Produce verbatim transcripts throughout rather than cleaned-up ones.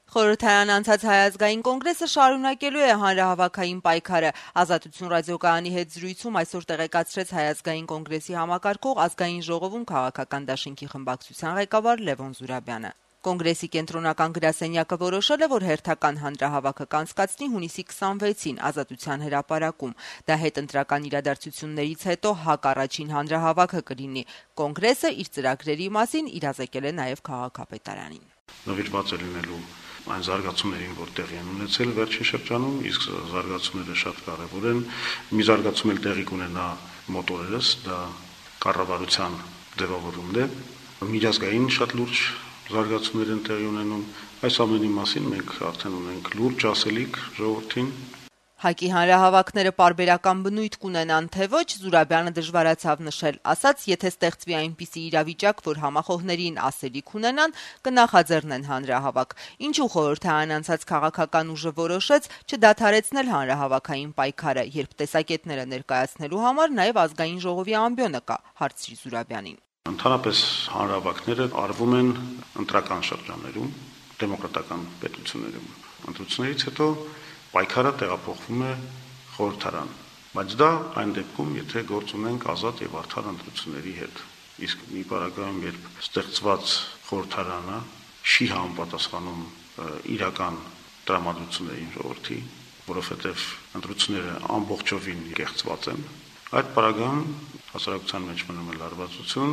Խորհրդարան անցած հայազգային կոնգրեսը շարունակելու է հանրահավաքային պայքարը։ Ազատություն ռադիոկայանի հետ զրույցում այսօր տեղեկացրեց հայազգային կոնգրեսի համակարգող ազգային ժողովում քաղաքական դաշինքի խմբակցության ղեկավար Լևոն Զուրաբյանը։ Կոնգրեսի կենտրոնական գրասենյակը որոշել է, որ հերթական հանրահավաքը կանցկացնի հունիսի քսանվեցին Ազատության հրապարակում։ Դա հետընտրական իրադարձություններից հետո հակ առաջին հանրահավաքը կլինի։ Կոնգրեսը իր ծրագրերի մասին իրազեկել է նաև քաղաքապետարանին։ Նվիրված է լինելու այն զարգացումներին, որ տեղի են ունեցել վերջին շրջանում, իսկ զարգացումները շատ կարևոր են։ Մի զարգացում էլ տեղի կունենա մոտորերս, դա կառավարության ձևավորումն է։ Միջազգային շատ լուրջ զարգացումներ են տեղի ունենում։ Այս ամենի մասին մենք արդեն ունենք լուրջ ասելիք ժողովրդին։ Հակի հանրահավաքները պարբերական բնույթ կունենան, թե ոչ, Զուրաբյանը դժվարացավ նշել, ասաց, եթե ստեղծվի այնպիսի իրավիճակ, որ համախոհներին ասելիք ունենան, կնախաձեռնեն հանրահավաք։ Ինչու խորհրդարան անցած քաղաքական ուժը որոշեց չդադարեցնել հանրահավաքային պայքարը, երբ տեսակետները ներկայացնելու համար նաև ազգային ժողովի ամբիոնը կա, հարցրի Զուրաբյանին։ Ընդհանրապես հանրահավաքները արվում են ընտրական շրջաններում, դեմոկրատական պետություններում։ Ընտրություններից հետո պայքարը տեղափոխվում է խորհրդարան, բայց դա այն դեպքում, եթե գործ ունենք ազատ եւ արդար ընտրությունների հետ։ Իսկ մի պարագայում, երբ ստեղծված խորհրդարանը չի համապատասխանում իրական տրամադրություններին ժողովրդի, որովհետեւ ընտրությունները ամբողջովին կեղծված են, այդ պարագայում հասարակության մեջ մնում է լարվածություն,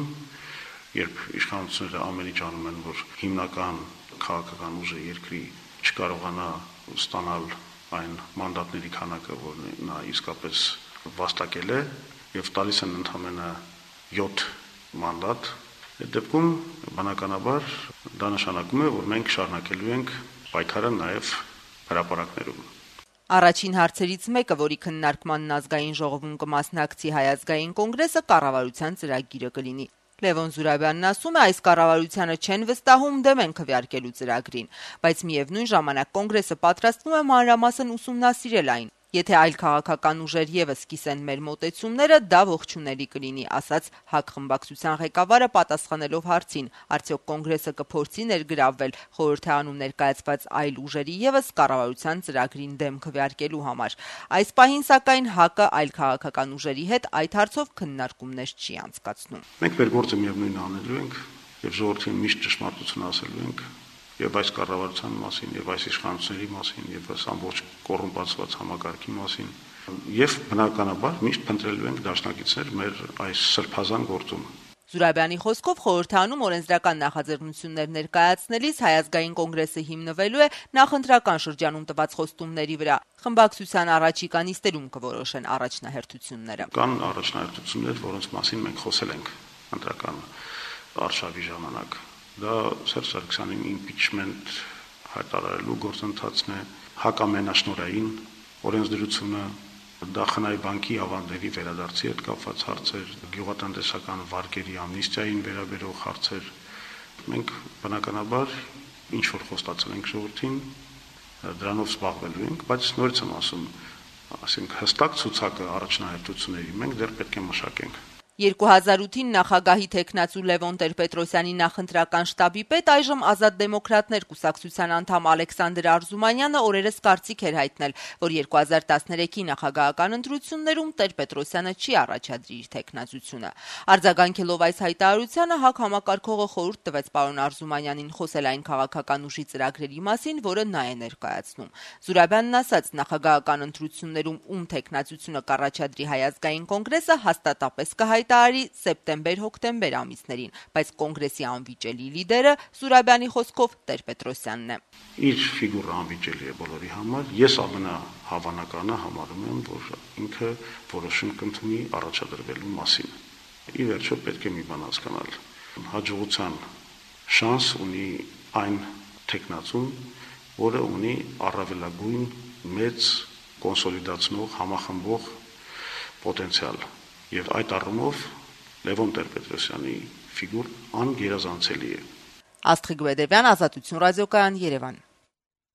երբ իշխանությունները ամեն ինչ անում են, որ հիմնական քաղաքական ուժը երկրի չկարողանա ստանալ այն մանդատների քանակը, որ նա իսկապես վաստակել է, եւ տալիս են ընդամենը յոթ մանդատ, այդ դեպքում բնականաբար դա նշանակում է, որ մենք շարունակելու ենք պայքարը նաեւ հրապարակներում։ Առաջին հարցերից մեկը, որի քննարկմանն ազգային ժողովում կմասնակցի հայազգային կոնգրեսը, կառավարության ծրագիրը կլինի։ Լևոն Զուրաբյանն ասում է, այս կառավարությանը չեն վստահում, դեմ են քվեարկելու ծրագրին, բայց միևնույն ժամանակ կոնգրեսը պատրաստվում է մանրամասն ուսումնասիրել այն։ Եթե այլ քաղաքական ուժեր եւս սկսեն մեր մոտեցումները, դա ողջունելի կլինի, ասաց ՀԱԿ խմբակցության ղեկավարը պատասխանելով հարցին, արդյոք կոնգրեսը կփորձի ներգրավվել խորհրդարանում ներկայացված այլ ուժերի եւս կառավարության ծրագրին դեմ քվեարկելու համար։ Այս պահին սակայն ՀԱԿ-ը այլ քաղաքական ուժերի հետ այդ հարցով քննարկումներ չի անցկացնում։ Մենք մեր գործը միևնույնն անելու ենք եւ ժողովրդին միշտ ճշմարտություն ասելու ենք եւ այս կառավարության մասին եւ այս իշխանությունների մասին եւ այս ամբողջ կոռումպացված համակարգի մասին եւ բնականաբար միշտ փնտրելու ենք դաշնակիցներ մեր այս սրբազան գործում։ Զուրաբյանի խոսքով խորհրդարանում օրենսդրական նախաձեռնություններ ներկայացնելիս հայազգային կոնգրեսը հիմնվելու է նախընտրական շրջանում տված խոստումների վրա։ Խմբակցության առաջիկա նիստերում կորոշեն առաջնահերթությունները։ Կան առաջնահերթություններ, որոնց մասին մենք խոսել ենք ընտրական արշավի ժամանակ։ Դա Սերժ Սարգսյանի impeachment հայտարարելու գործընթացն է, հակամենաշնորհային օրենսդրությունը, դա Խնայ բանկի ավանդերի վերադարձի հետ կապված հարցեր, գյուղատնտեսական վարկերի ամնիստիային վերաբերող հարցեր։ Մենք բնականաբար ինչ որ խոստացել ենք ժողովրդին, դրանով զբաղվելու ենք, բայց նորից եմ ասում, ասենք հստակ ցուցակը առաջնահերթությունների մենք դեռ պետք է մշակենք։ երկու հազար ութին նախագահի թեկնածու Լևոն Տեր-Պետրոսյանի նախընտրական շտաբի պետ, այժմ Ազատ դեմոկրատներ կուսակցության անդամ Ալեքսանդր Արզումանյանը օրերս կարծիք էր հայտնել, որ երկու հազար տասներեքի նախագահական ընտրություններում Տեր-Պետրոսյանը չի առաջադրի իր թեկնածությունը։ Արձագանքելով այս հայտարարությանը ՀԱԿ համակարգողը խորհուրդ տվեց պարոն Արզումանյանին խոսել այն քաղաքական ուժի ծրագրերի մասին, որը նա է ներկայացնում։ Զուրաբյանն ասաց, նախագահական ընտրություններում ում թեկնածությունը կառաջադրի հայազգային կոնգրեսը հաստատապես կհայտ տարի սեպտեմբեր-հոկտեմբեր ամիսներին, բայց կոնգրեսի անվիճելի լիդերը Զուրաբյանի խոսքով Տեր-Պետրոսյանն է։ Իր ֆիգուրը անվիճելի է բոլորի համար, ես ամենահավանականը համարում եմ, որ ինքը որոշում կընդունի առաջադրվելու մասին։ Ի վերջո պետք է մի բան հասկանալ։ Հաջողության շանս ունի այն թեկնածուն, որը ունի առավելագույն մեծ կոնսոլիդացնող, համախմբող պոտենցիալ։ Եվ այդ առումով Լևոն Տեր-Պետրոսյանի ֆիգուր անգերազանցելի է։ Աստղիկ Բեդևյան, Ազատություն ռադիոկայան, Երևան։